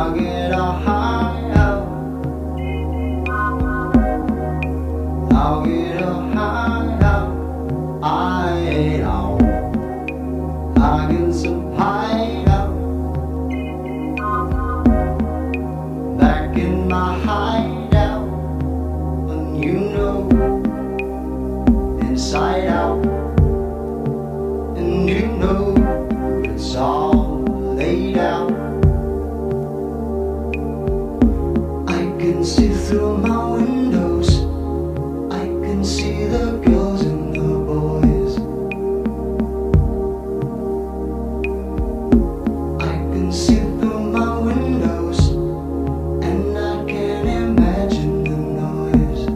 I get a high out. I'll get a high out. I ain't out. I get some high out. Back in my hideout. When you know, inside out. And you know it's all laid out. I can see through my windows. I can see the girls and the boys. I can see through my windows, and I can imagine the noise.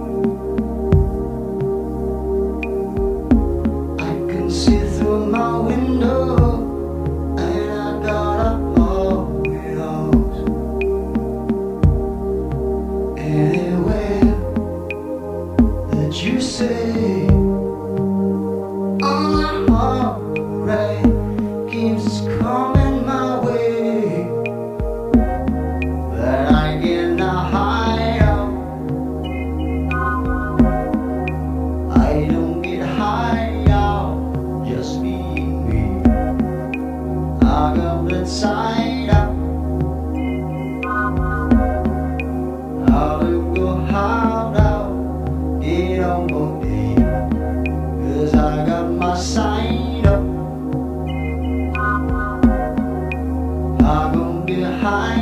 I can see through my window, and I got a all it all. Anywhere that you say, oh, my heart keeps coming my way. But I get a high out. I don't get high out, just be me. I got that side out. I'll go hard out, get on my day, 'cause I got my side up. I'm gonna get high